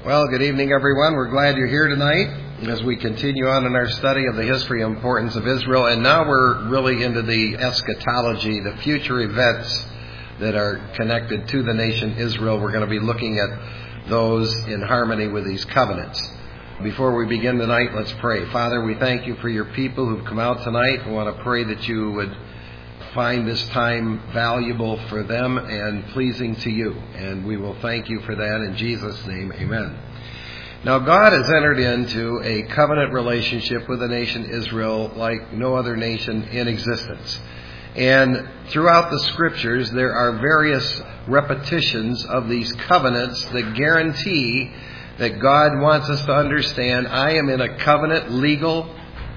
Well, good evening, everyone. We're glad you're here tonight as we continue on in our study of the history and importance of Israel. And now we're really into the eschatology, the future events that are connected to the nation Israel. We're going to be looking at those in harmony with these covenants. Before we begin tonight, let's pray. Father, we thank you for your people who've come out tonight. We want to pray that you would find this time valuable for them and pleasing to you. And we will thank you for that in Jesus' name. Amen. Now, God has entered into a covenant relationship with the nation Israel like no other nation in existence. And throughout the scriptures, there are various repetitions of these covenants that guarantee that God wants us to understand, I am in a covenant, legal,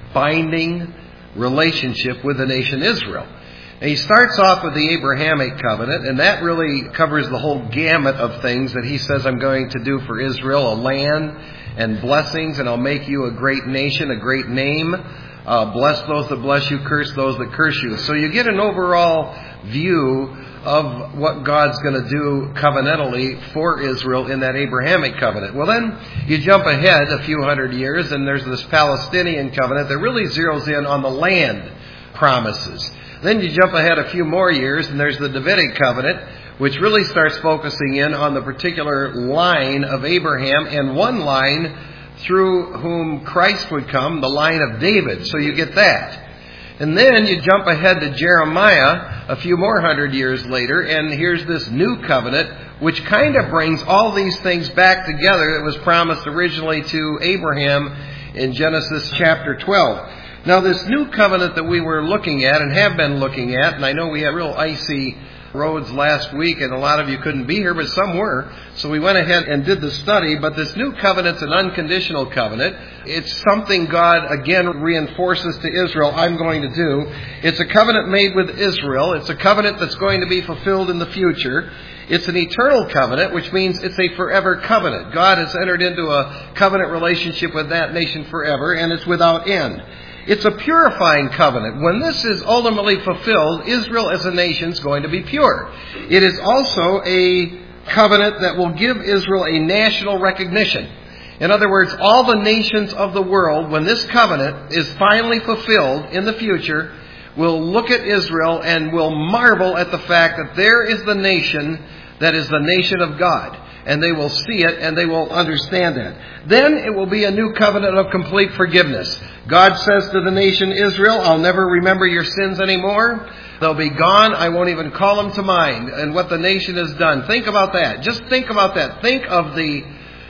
binding relationship with the nation Israel. And he starts off with the Abrahamic covenant, and that really covers the whole gamut of things that he says I'm going to do for Israel, a land and blessings, and I'll make you a great nation, a great name. Bless those that bless you, curse those that curse you. So you get an overall view of what God's going to do covenantally for Israel in that Abrahamic covenant. Well, then you jump ahead a few hundred years, and there's this Palestinian covenant that really zeroes in on the land promises. Then you jump ahead a few more years, and there's the Davidic covenant, which really starts focusing in on the particular line of Abraham and one line through whom Christ would come, the line of David. So you get that. And then you jump ahead to Jeremiah a few more hundred years later, and here's this new covenant, which kind of brings all these things back together that was promised originally to Abraham in Genesis chapter 12. Now, this new covenant that we were looking at and have been looking at, and I know we had real icy roads last week, and a lot of you couldn't be here, but some were. So we went ahead and did the study. But this new covenant's an unconditional covenant. It's something God, again, reinforces to Israel, I'm going to do. It's a covenant made with Israel. It's a covenant that's going to be fulfilled in the future. It's an eternal covenant, which means it's a forever covenant. God has entered into a covenant relationship with that nation forever, and it's without end. It's a purifying covenant. When this is ultimately fulfilled, Israel as a nation is going to be pure. It is also a covenant that will give Israel a national recognition. In other words, all the nations of the world, when this covenant is finally fulfilled in the future, will look at Israel and will marvel at the fact that there is the nation that is the nation of God. And they will see it and they will understand that. Then it will be a new covenant of complete forgiveness. God says to the nation Israel, I'll never remember your sins anymore. They'll be gone. I won't even call them to mind. And what the nation has done. Think about that. Just think about that. Think of the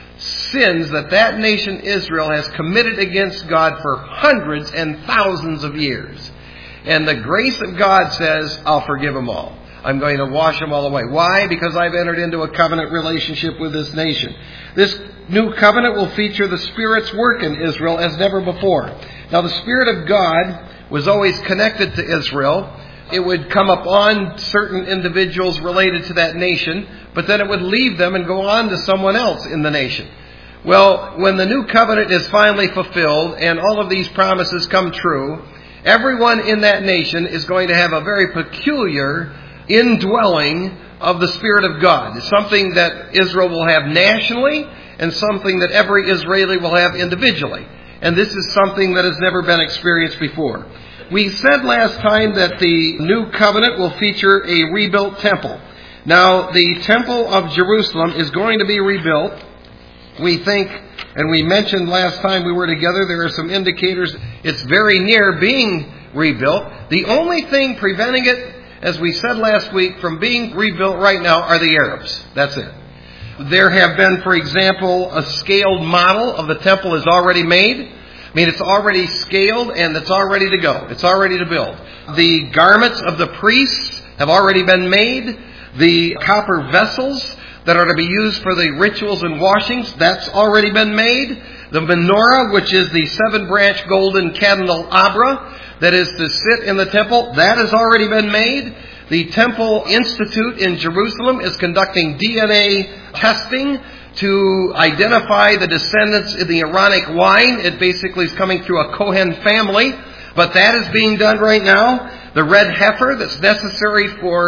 sins that nation Israel has committed against God for hundreds and thousands of years. And the grace of God says, I'll forgive them all. I'm going to wash them all away. Why? Because I've entered into a covenant relationship with this nation. This new covenant will feature the Spirit's work in Israel as never before. Now, the Spirit of God was always connected to Israel. It would come upon certain individuals related to that nation, but then it would leave them and go on to someone else in the nation. Well, when the new covenant is finally fulfilled and all of these promises come true, everyone in that nation is going to have a very peculiar indwelling of the Spirit of God. It's something that Israel will have nationally and something that every Israeli will have individually. And this is something that has never been experienced before. We said last time that the new covenant will feature a rebuilt temple. Now, the temple of Jerusalem is going to be rebuilt. We think, and we mentioned last time we were together, there are some indicators it's very near being rebuilt. The only thing preventing it, as we said last week, from being rebuilt right now are the Arabs. That's it. There have been, for example, a scaled model of the temple is already made. I mean, it's already scaled and it's all ready to go. It's all ready to build. The garments of the priests have already been made. The copper vessels that are to be used for the rituals and washings, that's already been made. The menorah, which is the 7-branch golden candelabra that is to sit in the temple, that has already been made. The Temple Institute in Jerusalem is conducting DNA testing to identify the descendants of the Aaronic line. It basically is coming through a Cohen family, but that is being done right now. The red heifer that's necessary for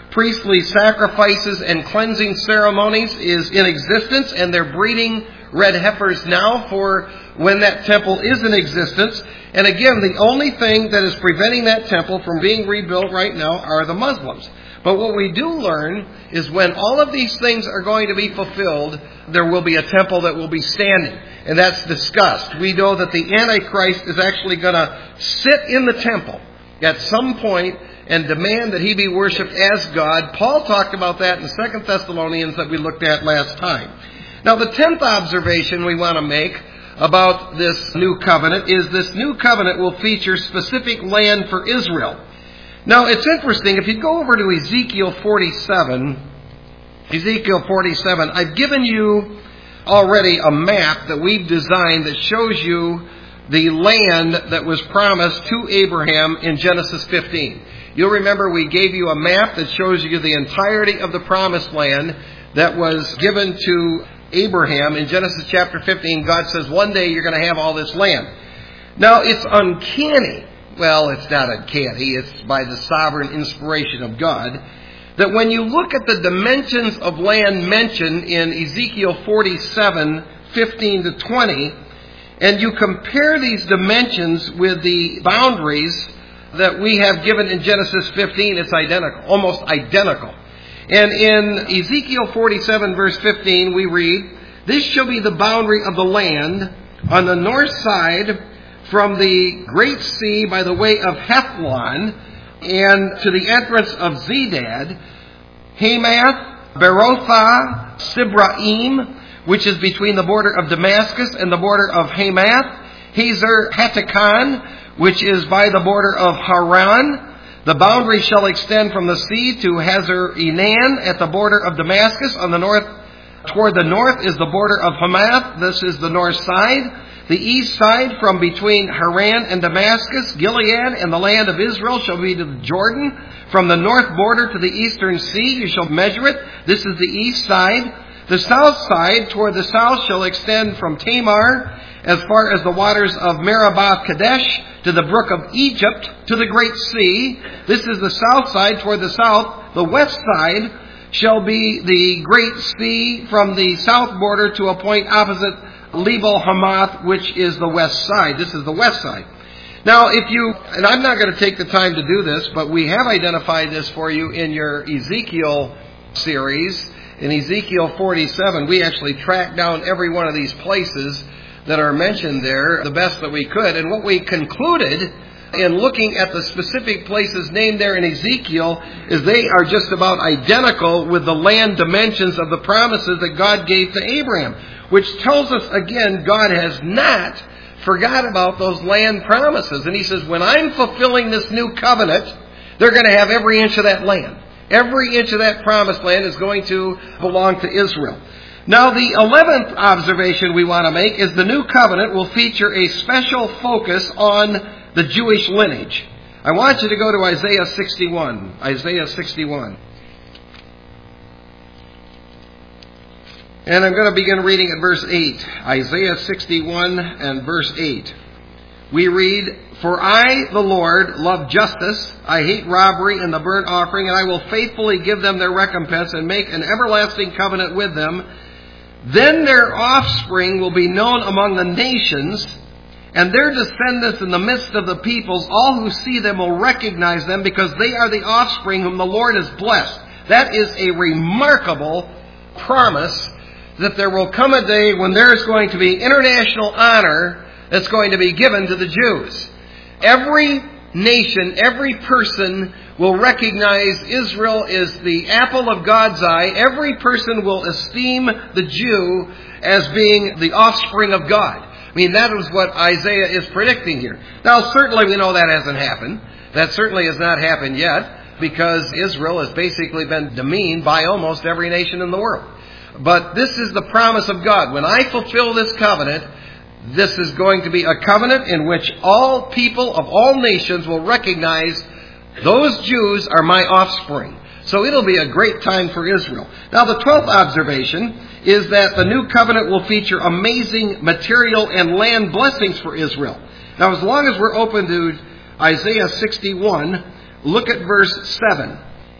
priestly sacrifices and cleansing ceremonies is in existence, and they're breeding red heifers now for when that temple is in existence. And again, the only thing that is preventing that temple from being rebuilt right now are the Muslims. But what we do learn is when all of these things are going to be fulfilled, there will be a temple that will be standing. And that's discussed. We know that the Antichrist is actually going to sit in the temple at some point and demand that he be worshipped as God. Paul talked about that in 2 Thessalonians that we looked at last time. Now, the 10th observation we want to make about this new covenant is this new covenant will feature specific land for Israel. Now, it's interesting. If you go over to Ezekiel 47, I've given you already a map that we've designed that shows you the land that was promised to Abraham in Genesis 15. You'll remember we gave you a map that shows you the entirety of the promised land that was given to Abraham in Genesis chapter 15. God says, one day you're going to have all this land. Now, it's uncanny. Well, it's not uncanny. It's by the sovereign inspiration of God that when you look at the dimensions of land mentioned in Ezekiel 47, 15 to 20, and you compare these dimensions with the boundaries that we have given in Genesis 15, it's identical, almost identical. And in Ezekiel 47, verse 15, we read, "This shall be the boundary of the land on the north side from the great sea by the way of Hethlon and to the entrance of Zedad, Hamath, Berothah, Sibraim, which is between the border of Damascus and the border of Hamath, Hazer Hatikon, which is by the border of Haran. The boundary shall extend from the sea to Hazer Enan at the border of Damascus. On the north, toward the north is the border of Hamath. This is the north side. The east side from between Haran and Damascus, Gilead and the land of Israel shall be to the Jordan. From the north border to the eastern sea you shall measure it. This is the east side. The south side toward the south shall extend from Tamar as far as the waters of Merabath Kadesh to the brook of Egypt to the great sea. This is the south side toward the south. The west side shall be the great sea from the south border to a point opposite Lebel Hamath, which is the west side. This is the west side. Now, and I'm not going to take the time to do this, but we have identified this for you in your Ezekiel series. In Ezekiel 47, we actually tracked down every one of these places that are mentioned there the best that we could. And what we concluded in looking at the specific places named there in Ezekiel is they are just about identical with the land dimensions of the promises that God gave to Abraham, which tells us, again, God has not forgot about those land promises. And he says, when I'm fulfilling this new covenant, they're going to have every inch of that land. Every inch of that promised land is going to belong to Israel. Now, the 11th observation we want to make is the new covenant will feature a special focus on the Jewish lineage. I want you to go to Isaiah 61. Isaiah 61. And I'm going to begin reading at verse 8. Isaiah 61 and verse 8. We read, "For I, the Lord, love justice. I hate robbery and the burnt offering, and I will faithfully give them their recompense and make an everlasting covenant with them. Then their offspring will be known among the nations, and their descendants in the midst of the peoples. All who see them will recognize them, because they are the offspring whom the Lord has blessed." That is a remarkable promise, that there will come a day when there is going to be international honor that's going to be given to the Jews. Every nation, every person will recognize Israel is the apple of God's eye. Every person will esteem the Jew as being the offspring of God. I mean, that is what Isaiah is predicting here. Now, certainly we know that hasn't happened. That certainly has not happened yet, because Israel has basically been demeaned by almost every nation in the world. But this is the promise of God. When I fulfill this covenant, this is going to be a covenant in which all people of all nations will recognize those Jews are my offspring. So it'll be a great time for Israel. Now, the 12th observation is that the new covenant will feature amazing material and land blessings for Israel. Now, as long as we're open to Isaiah 61, look at verse 7.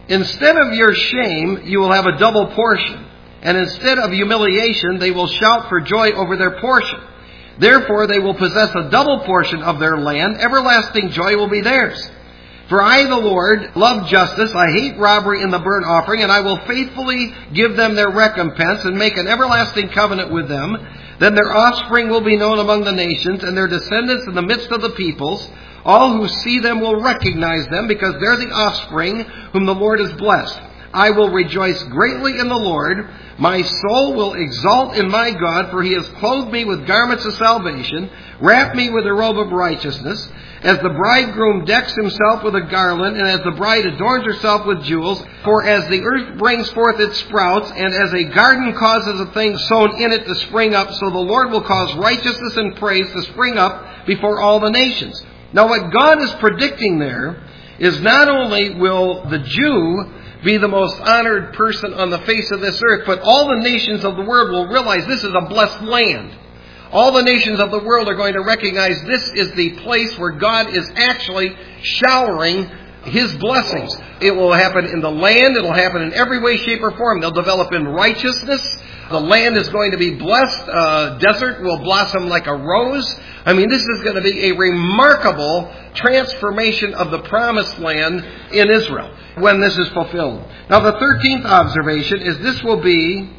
Instead of your shame, you will have a double portion. And instead of humiliation, they will shout for joy over their portion. Therefore, they will possess a double portion of their land. Everlasting joy will be theirs. For I, the Lord, love justice. I hate robbery in the burnt offering, and I will faithfully give them their recompense and make an everlasting covenant with them. Then their offspring will be known among the nations, and their descendants in the midst of the peoples. All who see them will recognize them, because they're the offspring whom the Lord has blessed. I will rejoice greatly in the Lord. My soul will exult in my God, for he has clothed me with garments of salvation, wrapped me with a robe of righteousness. As the bridegroom decks himself with a garland, and as the bride adorns herself with jewels. For as the earth brings forth its sprouts, and as a garden causes a thing sown in it to spring up, so the Lord will cause righteousness and praise to spring up before all the nations. Now what God is predicting there is not only will the Jew be the most honored person on the face of this earth, but all the nations of the world will realize this is a blessed land. All the nations of the world are going to recognize this is the place where God is actually showering His blessings. It will happen in the land. It will happen in every way, shape, or form. They'll develop in righteousness. The land is going to be blessed. Desert will blossom like a rose. I mean, this is going to be a remarkable transformation of the promised land in Israel when this is fulfilled. Now, the 13th observation is this will be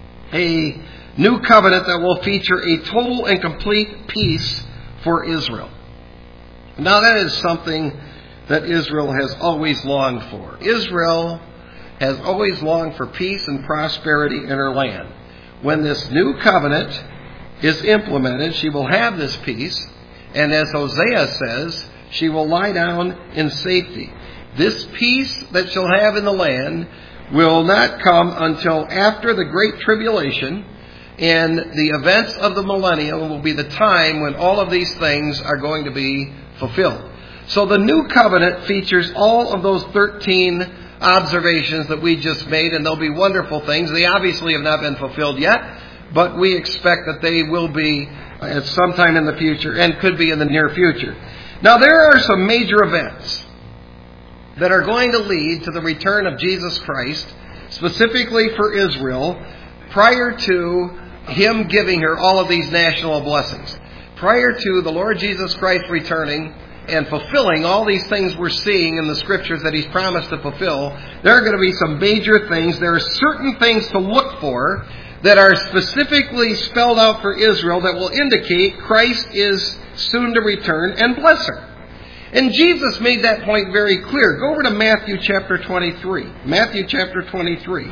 a new covenant that will feature a total and complete peace for Israel. Now, that is something that Israel has always longed for. Israel has always longed for peace and prosperity in her land. When this new covenant is implemented, she will have this peace, and as Hosea says, she will lie down in safety. This peace that she'll have in the land will not come until after the Great Tribulation, and the events of the millennium will be the time when all of these things are going to be fulfilled. So the new covenant features all of those 13 observations that we just made, and they'll be wonderful things. They obviously have not been fulfilled yet, but we expect that they will be at some time in the future and could be in the near future. Now, there are some major events that are going to lead to the return of Jesus Christ, specifically for Israel, prior to Him giving her all of these national blessings. Prior to the Lord Jesus Christ returning and fulfilling all these things we're seeing in the Scriptures that He's promised to fulfill, there are going to be some major things. There are certain things to look for that are specifically spelled out for Israel that will indicate Christ is soon to return and bless her. And Jesus made that point very clear. Go over to Matthew chapter 23. Matthew chapter 23.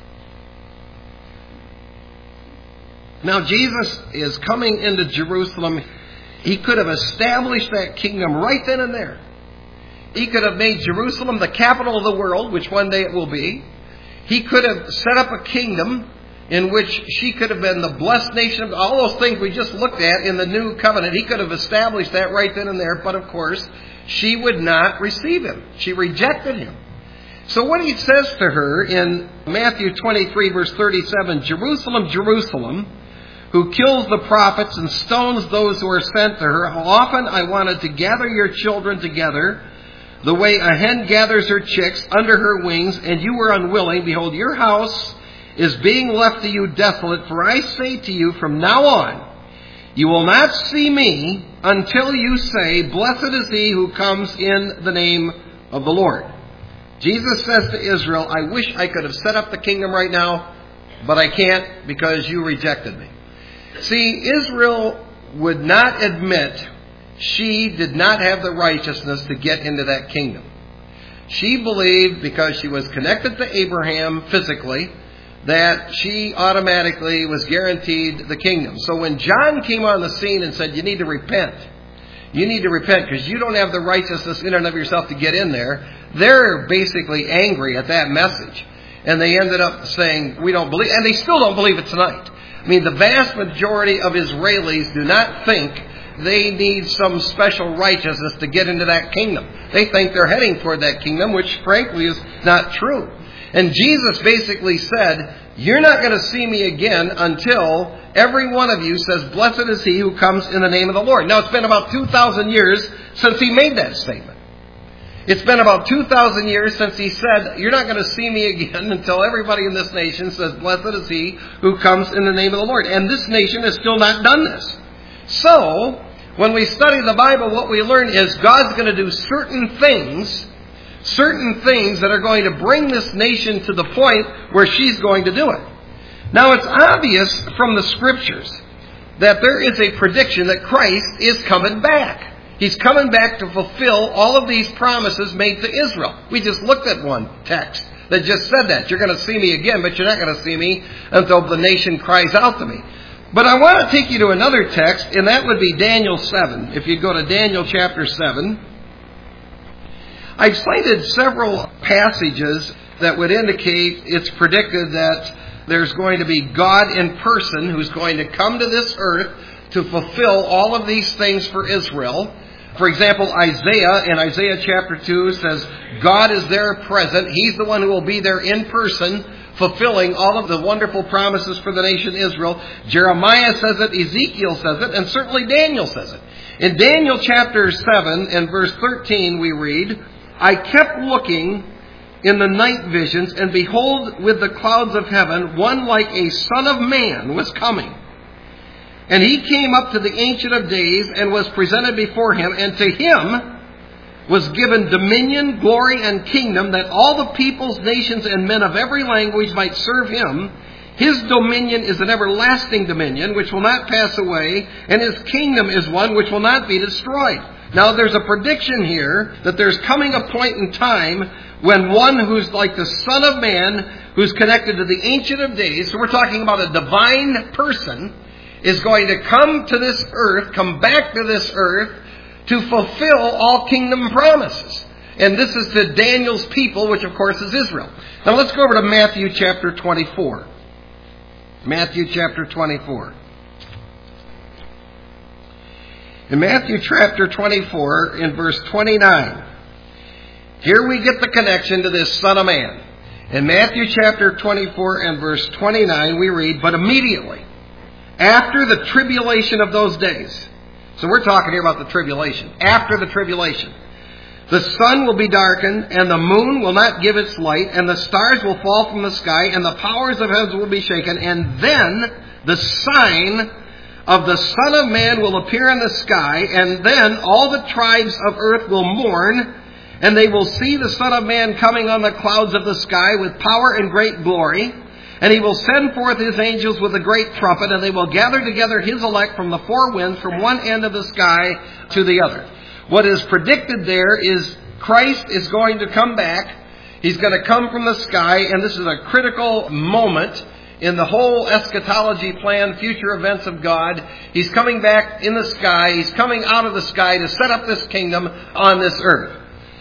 Now, Jesus is coming into Jerusalem. He could have established that kingdom right then and there. He could have made Jerusalem the capital of the world, which one day it will be. He could have set up a kingdom in which she could have been the blessed nation of all those things we just looked at in the new covenant. He could have established that right then and there, but of course, she would not receive Him. She rejected Him. So what He says to her in Matthew 23, verse 37, Jerusalem, Jerusalem, who kills the prophets and stones those who are sent to her, how often I wanted to gather your children together, the way a hen gathers her chicks under her wings, and you were unwilling. Behold, your house is being left to you desolate. For I say to you, from now on, you will not see me until you say, blessed is he who comes in the name of the Lord. Jesus says to Israel, I wish I could have set up the kingdom right now, but I can't because you rejected me. See, Israel would not admit she did not have the righteousness to get into that kingdom. She believed, because she was connected to Abraham physically, that she automatically was guaranteed the kingdom. So when John came on the scene and said, you need to repent because you don't have the righteousness in and of yourself to get in there, they're basically angry at that message. And they ended up saying, we don't believe, and they still don't believe it tonight. I mean, the vast majority of Israelis do not think they need some special righteousness to get into that kingdom. They think they're heading toward that kingdom, which frankly is not true. And Jesus basically said, you're not going to see me again until every one of you says, blessed is he who comes in the name of the Lord. Now, it's been about 2,000 years since he made that statement. It's been about 2,000 years since he said, you're not going to see me again until everybody in this nation says, blessed is he who comes in the name of the Lord. And this nation has still not done this. So, when we study the Bible, what we learn is God's going to do certain things that are going to bring this nation to the point where she's going to do it. Now, it's obvious from the Scriptures that there is a prediction that Christ is coming back. He's coming back to fulfill all of these promises made to Israel. We just looked at one text that just said that. You're going to see me again, but you're not going to see me until the nation cries out to me. But I want to take you to another text, and that would be Daniel 7. If you go to Daniel chapter 7, I've cited several passages that would indicate it's predicted that there's going to be God in person who's going to come to this earth to fulfill all of these things for Israel. For example, Isaiah in Isaiah chapter 2 says, God is there present. He's the one who will be there in person, fulfilling all of the wonderful promises for the nation Israel. Jeremiah says it, Ezekiel says it, and certainly Daniel says it. In Daniel chapter 7 and verse 13 we read, I kept looking in the night visions, and behold, with the clouds of heaven, one like a son of man was coming. And he came up to the Ancient of Days and was presented before him, and to him was given dominion, glory, and kingdom, that all the peoples, nations, and men of every language might serve him. His dominion is an everlasting dominion, which will not pass away, and his kingdom is one which will not be destroyed. Now, there's a prediction here that there's coming a point in time when one who's like the Son of Man, who's connected to the Ancient of Days, so we're talking about a divine person, is going to come to this earth, come back to this earth, to fulfill all kingdom promises. And this is to Daniel's people, which of course is Israel. Now let's go over to Matthew chapter 24. Matthew chapter 24. In Matthew chapter 24, in verse 29, here we get the connection to this Son of Man. In Matthew chapter 24 and verse 29, we read, but immediately, after the tribulation of those days. So we're talking here about the tribulation. After the tribulation. The sun will be darkened, and the moon will not give its light, and the stars will fall from the sky, and the powers of heaven will be shaken. And then the sign of the Son of Man will appear in the sky, and then all the tribes of earth will mourn, and they will see the Son of Man coming on the clouds of the sky with power and great glory. And he will send forth his angels with a great trumpet, and they will gather together his elect from the four winds, from one end of the sky to the other. What is predicted there is Christ is going to come back. He's going to come from the sky, and this is a critical moment in the whole eschatology plan, future events of God. He's coming back in the sky. He's coming out of the sky to set up this kingdom on this earth.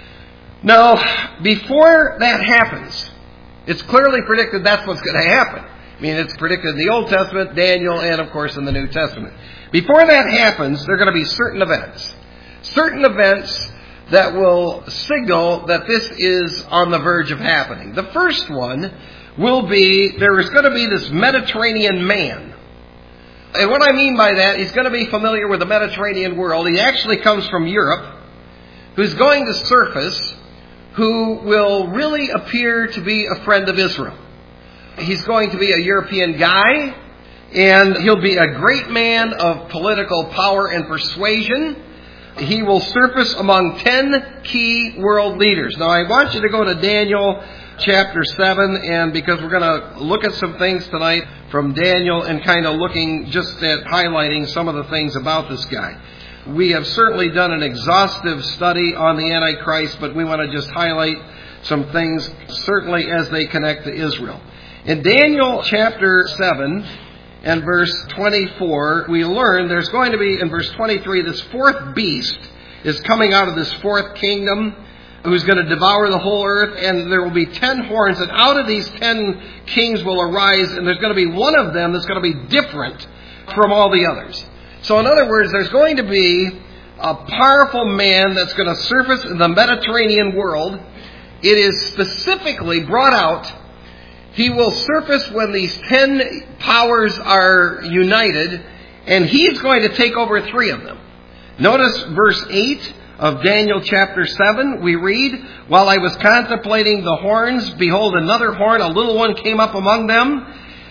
Now, before that happens, it's clearly predicted that's what's going to happen. I mean, it's predicted in the Old Testament, Daniel, and of course in the New Testament. Before that happens, there are going to be certain events. Certain events that will signal that this is on the verge of happening. The first one will be, there is going to be this Mediterranean man. And what I mean by that, he's going to be familiar with the Mediterranean world. He actually comes from Europe, who's going to surface, who will really appear to be a friend of Israel. He's going to be a European guy, and he'll be a great man of political power and persuasion. He will surface among 10 key world leaders. Now, I want you to go to Daniel chapter 7, and because we're going to look at some things tonight from Daniel and kind of looking just at highlighting some of the things about this guy. We have certainly done an exhaustive study on the Antichrist, but we want to just highlight some things, certainly as they connect to Israel. In Daniel chapter 7 and verse 24, we learn there's going to be, in verse 23, this fourth beast is coming out of this fourth kingdom, who's going to devour the whole earth, and there will be 10 horns, and out of these 10 kings will arise, and there's going to be one of them that's going to be different from all the others. So in other words, there's going to be a powerful man that's going to surface in the Mediterranean world. It is specifically brought out. He will surface when these 10 powers are united, and he's going to take over 3 of them. Notice verse 8 of Daniel chapter 7, we read, "While I was contemplating the horns, behold, another horn, a little one, came up among them,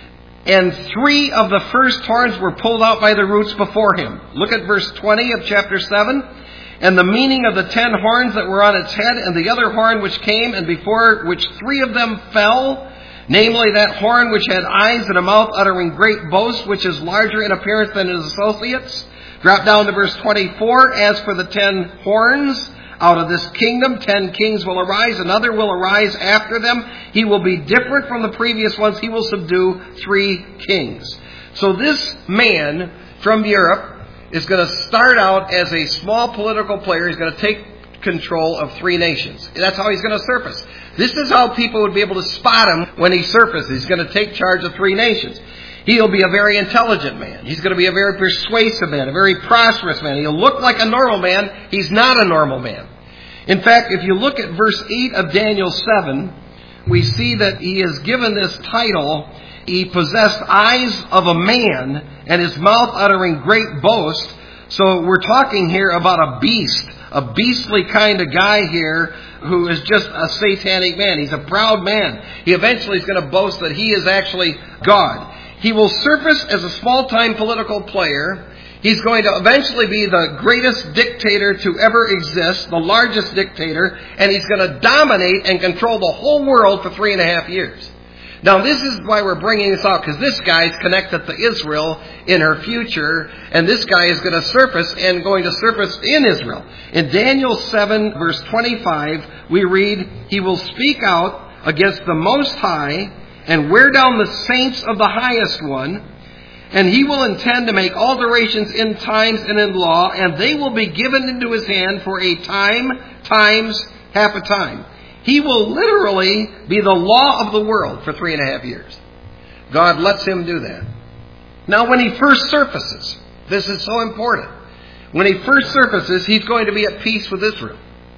and 3 of the first horns were pulled out by the roots before him." Look at verse 20 of chapter 7. "And the meaning of the 10 horns that were on its head, and the other horn which came, and before which 3 of them fell, namely that horn which had eyes and a mouth uttering great boast, which is larger in appearance than his associates." Drop down to verse 24. "As for the 10 horns, out of this kingdom 10 kings will arise, another will arise after them. He will be different from the previous ones. He will subdue 3 kings." So this man from Europe is going to start out as a small political player. He's going to take control of 3 nations. That's how he's going to surface. This is how people would be able to spot him when he surfaces. He's going to take charge of 3 nations. He'll be a very intelligent man. He's going to be a very persuasive man, a very prosperous man. He'll look like a normal man. He's not a normal man. In fact, if you look at verse 8 of Daniel 7, we see that he is given this title, "He possessed eyes of a man, and his mouth uttering great boast." So we're talking here about a beast, a beastly kind of guy here who is just a satanic man. He's a proud man. He eventually is going to boast that he is actually God. He will surface as a small-time political player. He's going to eventually be the greatest dictator to ever exist, the largest dictator, and he's going to dominate and control the whole world for 3.5 years. Now, this is why we're bringing this out, because this guy is connected to Israel in her future, and this guy is going to surface and going to surface in Israel. In Daniel 7, verse 25, we read, "He will speak out against the Most High and wear down the saints of the Highest One, and he will intend to make alterations in times and in law, and they will be given into his hand for a time, times, half a time." He will literally be the law of the world for 3.5 years. God lets him do that. Now, when he first surfaces, this is so important. When he first surfaces, he's going to be at peace with Israel.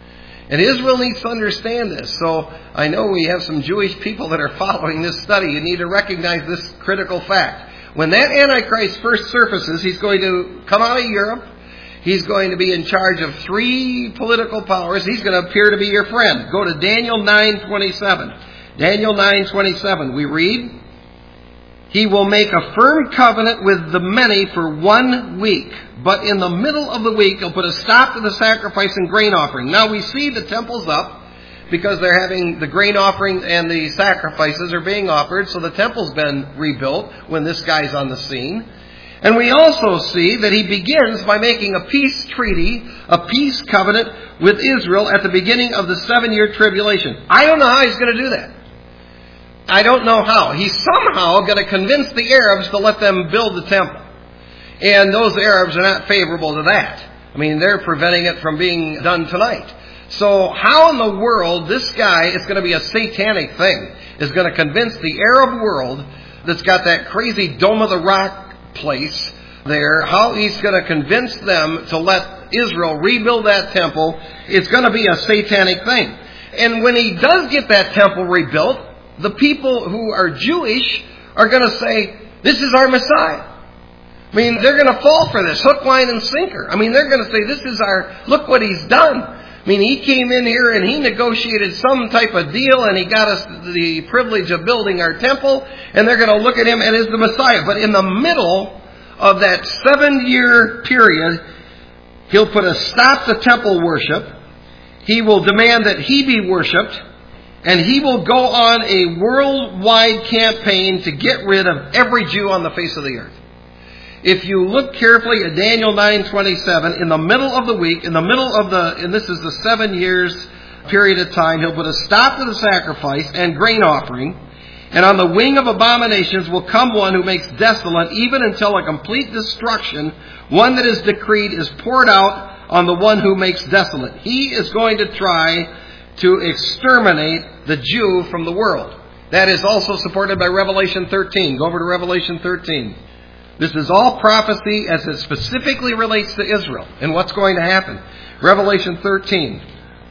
And Israel needs to understand this. So I know we have some Jewish people that are following this study. You need to recognize this critical fact. When that Antichrist first surfaces, he's going to come out of Europe. He's going to be in charge of 3 political powers. He's going to appear to be your friend. Go to Daniel 9:27. Daniel 9:27, we read, "He will make a firm covenant with the many for 1 week. But in the middle of the week, he'll put a stop to the sacrifice and grain offering." Now we see the temple's up because they're having the grain offering and the sacrifices are being offered. So the temple's been rebuilt when this guy's on the scene. And we also see that he begins by making a peace treaty, a peace covenant with Israel at the beginning of the 7-year tribulation. I don't know how he's going to do that. I don't know how. He's somehow going to convince the Arabs to let them build the temple. And those Arabs are not favorable to that. I mean, they're preventing it from being done tonight. So how in the world this guy, it's going to be a satanic thing, is going to convince the Arab world that's got that crazy Dome of the Rock place there, how he's going to convince them to let Israel rebuild that temple. It's going to be a satanic thing. And when he does get that temple rebuilt, the people who are Jewish are going to say, "This is our Messiah." I mean, they're going to fall for this, hook, line, and sinker. I mean, they're going to say, "This is look what he's done." I mean, he came in here and he negotiated some type of deal and he got us the privilege of building our temple, and they're going to look at him and is the Messiah. But in the middle of that 7-year period, he'll put a stop to temple worship. He will demand that he be worshipped, and he will go on a worldwide campaign to get rid of every Jew on the face of the earth. If you look carefully at Daniel 9:27, in the middle of the week, and this is the 7 years period of time, he'll put a stop to the sacrifice and grain offering, and on the wing of abominations will come one who makes desolate, even until a complete destruction, one that is decreed, is poured out on the one who makes desolate. He is going to try to exterminate the Jew from the world. That is also supported by Revelation 13. Go over to Revelation 13. This is all prophecy as it specifically relates to Israel and what's going to happen. Revelation 13.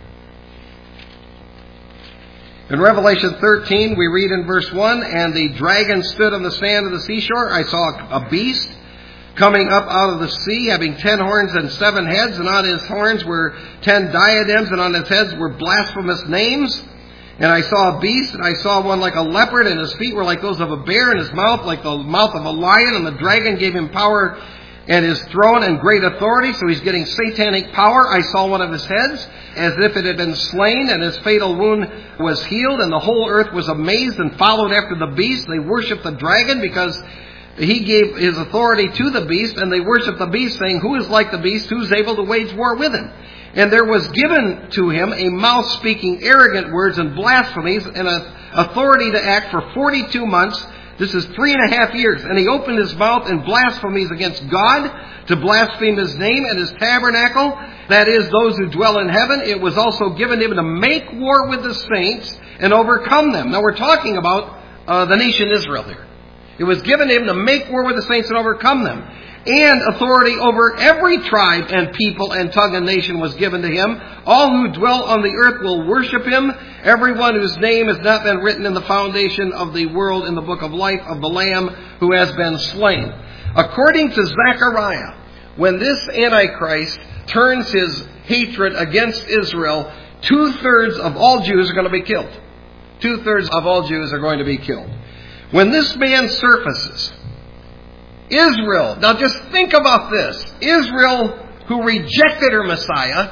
In Revelation 13, we read in verse 1, "And the dragon stood on the sand of the seashore. I saw a beast coming up out of the sea, having 10 horns and 7 heads, and on his horns were 10 diadems, and on his heads were blasphemous names. And I saw a beast, and I saw one like a leopard, and his feet were like those of a bear, and his mouth like the mouth of a lion, and the dragon gave him power and his throne and great authority, so he's getting satanic power. I saw one of his heads as if it had been slain, and his fatal wound was healed, and the whole earth was amazed and followed after the beast. They worshipped the dragon because he gave his authority to the beast, and they worshipped the beast, saying, "Who is like the beast? Who's able to wage war with him?" And there was given to him a mouth speaking arrogant words and blasphemies, and an authority to act for 42 months. This is 3.5 years. And he opened his mouth in blasphemies against God, to blaspheme his name and his tabernacle, that is, those who dwell in heaven. It was also given him to make war with the saints and overcome them. Now we're talking about the nation Israel here. It was given him to make war with the saints and overcome them. And authority over every tribe and people and tongue and nation was given to him. All who dwell on the earth will worship him. Everyone whose name has not been written in the foundation of the world in the book of life of the Lamb who has been slain. According to Zechariah, when this Antichrist turns his hatred against Israel, 2/3 of all Jews are going to be killed. 2/3 of all Jews are going to be killed. When this man surfaces, Israel, now just think about this. Israel, who rejected her Messiah,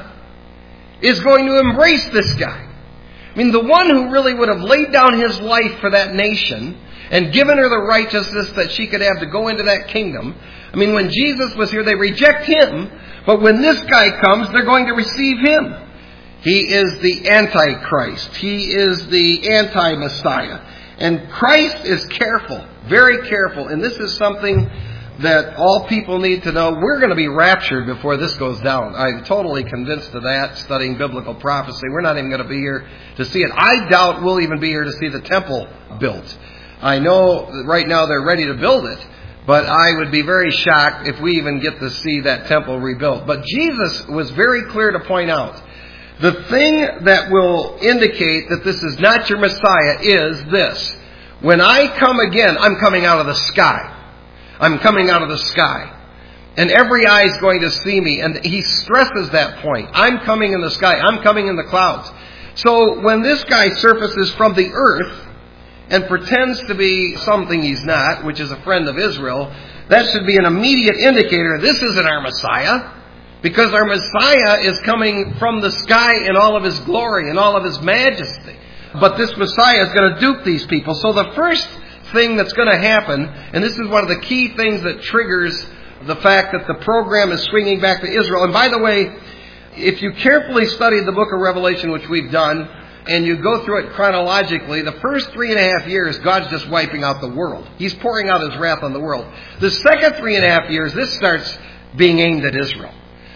is going to embrace this guy. I mean, the one who really would have laid down his life for that nation and given her the righteousness that she could have to go into that kingdom. I mean, when Jesus was here, they reject him, but when this guy comes, they're going to receive him. He is the Antichrist. He is the anti-Messiah. And Christ is careful, very careful, and this is something that all people need to know. We're going to be raptured before this goes down. I'm totally convinced of that, studying biblical prophecy. We're not even going to be here to see it. I doubt we'll even be here to see the temple built. I know that right now they're ready to build it, but I would be very shocked if we even get to see that temple rebuilt. But Jesus was very clear to point out, the thing that will indicate that this is not your Messiah is this. When I come again, I'm coming out of the sky. I'm coming out of the sky. And every eye is going to see me. And he stresses that point. I'm coming in the sky. I'm coming in the clouds. So when this guy surfaces from the earth and pretends to be something he's not, which is a friend of Israel, that should be an immediate indicator this isn't our Messiah. Because our Messiah is coming from the sky in all of his glory and all of his majesty. But this Messiah is going to dupe these people. So the first thing that's going to happen, and this is one of the key things that triggers the fact that the program is swinging back to Israel. And by the way, if you carefully study the book of Revelation, which we've done, and you go through it chronologically, the first 3.5 years, God's just wiping out the world. He's pouring out his wrath on the world. The second 3.5 years, this starts being aimed at Israel.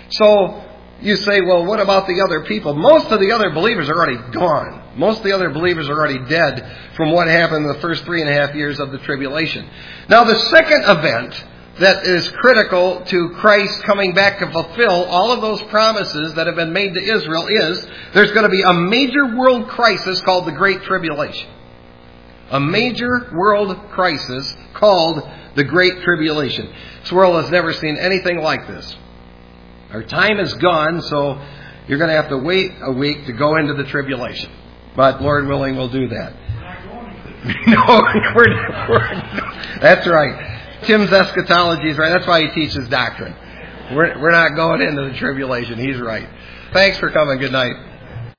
So you say, well, what about the other people? Most of the other believers are already gone. Most of the other believers are already dead from what happened in the first 3.5 years of the tribulation. Now, the second event that is critical to Christ coming back to fulfill all of those promises that have been made to Israel is there's going to be a major world crisis called the Great Tribulation. A major world crisis called the Great Tribulation. This world has never seen anything like this. Our time is gone, so you're going to have to wait a week to go into the tribulation. But Lord willing, we'll do that. No, that's right. Tim's eschatology is right. That's why he teaches doctrine. We're not going into the tribulation. He's right. Thanks for coming. Good night.